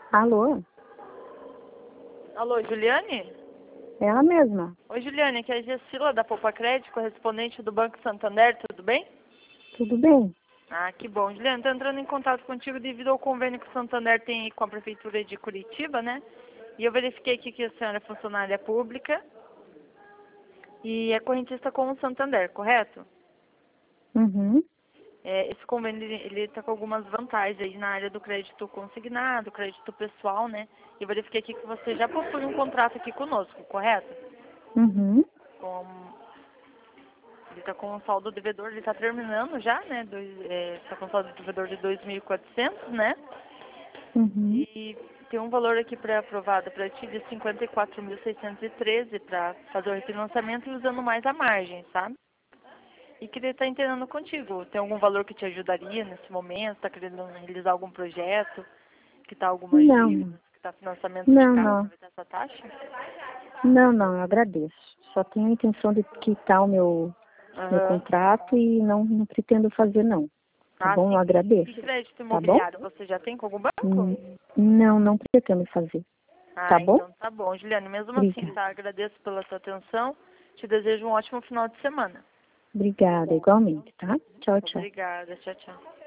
Alô? Alô, Juliane? Ela mesma. Oi, Juliane, aqui é a Gessila da Poupa Crédito, correspondente do Banco Santander, tudo bem? Tudo bem? Ah, que bom. Juliane, estou entrando em contato contigo devido ao convênio que o Santander tem aí com a Prefeitura de Curitiba, né? E eu verifiquei aqui que a senhora é funcionária pública e é correntista com o Santander, correto? Uhum. Esse convênio, ele está com algumas vantagens aí na área do crédito consignado, crédito pessoal, né? E eu verifiquei aqui que você já possui um contrato aqui conosco, correto? Uhum. Com Ele está com um saldo devedor, ele está terminando já, né? Está com um saldo devedor de 2.400, né? Uhum. E tem um valor aqui aprovado para ti de 54.613 para fazer o refinanciamento e usando mais a margem, sabe? E queria estar entendendo contigo. Tem algum valor que te ajudaria nesse momento? Está querendo realizar algum projeto? Que está algumas Não. dívidas? Que está financiamento de Não, carro? não. Aproveitar essa taxa? Não, eu agradeço. Só tenho a intenção de quitar o meu Aham. contrato e não pretendo fazer, não. Tá Ah, bom? Eu sim. agradeço. E crédito Tá bom? imobiliário você já tem com algum banco? Não pretendo fazer. Tá Ah, bom? então tá bom, Juliane. Mesmo assim, Obrigada. tá? Agradeço pela sua atenção. Te desejo um ótimo final de semana. Obrigada, igualmente, tá? Tchau, tchau. Obrigada. Tchau, tchau.